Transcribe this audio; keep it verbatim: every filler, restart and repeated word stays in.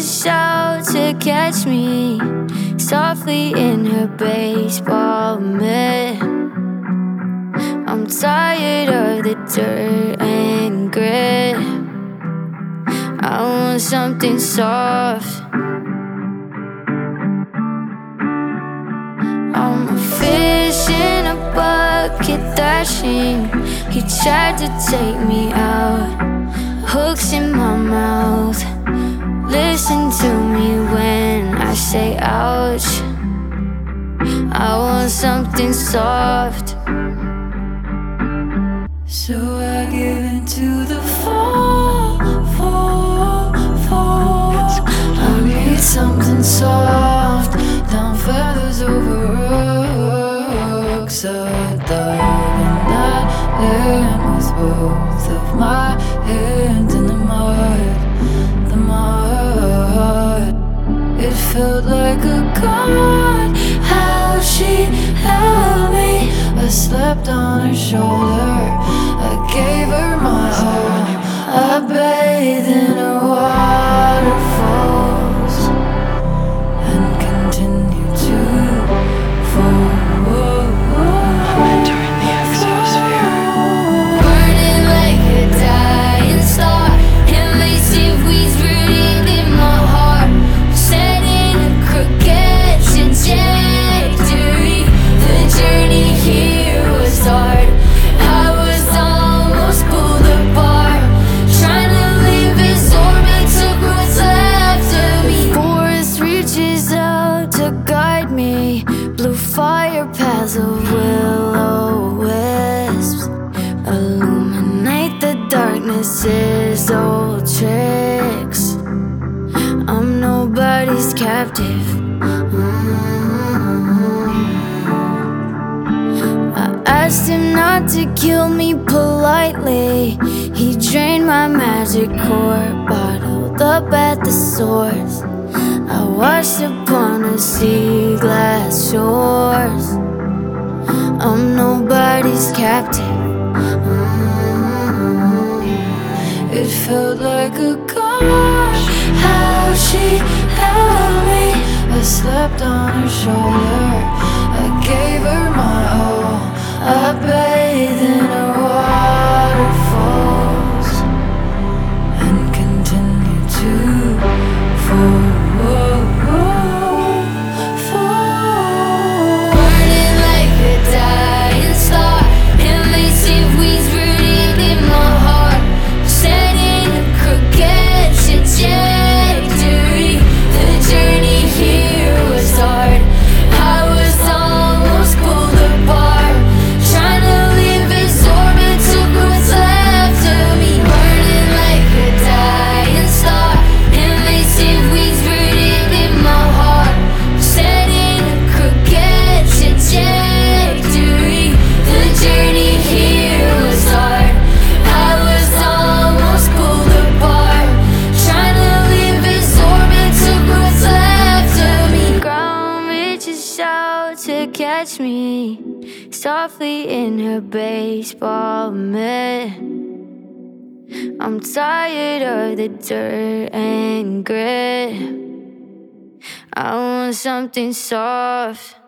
reaches out to catch me softly in her baseball mitt. I'm tired of the dirt and grit. I want something soft. I'm a fish in a bucket thrashing. He tried to take me out, hooks in my mouth. Listen to me when I say ouch. I want something soft. So I give into the fall, fall, fall. I need something soft, down feathers over rocks. I dive in that land with both of my hands in the mud, the mud. It felt like a god, how she held me. I slept on her shoulder, I gave her my all. I bathed in her waterfalls and continue to fall. Entering the exosphere. Burning like a dying star, invasive weeds rooted in my heart. Setting a crooked trajectory. The journey here was hard. I was almost pulled apart, trying to leave this orbit, took what's left of me. Forest reaches out to guide me, blue fire paths of willow wisps illuminate the darkness's old tricks. I'm nobody's captive. I asked him not to kill me politely. He drained my magic core, bottled up at the source. I washed upon the sea glass shores. I'm nobody's captive. It felt like a god, how she held me. I slept on her shoulder, I gave her my all. I bathed in her waterfalls and continue to fall, fall. Burning like a dying star, invasive weeds rooted in my heart. Setting a crooked trajectory. The journey here was hard. I was almost pulled apart, trying to leave this orbit, took what's left of me. Burning like a dying star, invasive weeds rooted in my heart. Setting a crooked trajectory. The journey here was hard. I was almost pulled apart, trying to leave this orbit, took what's left of me. Ground reaches out to catch me softly in her baseball mitt. I'm tired of the dirt and grit. I want something soft.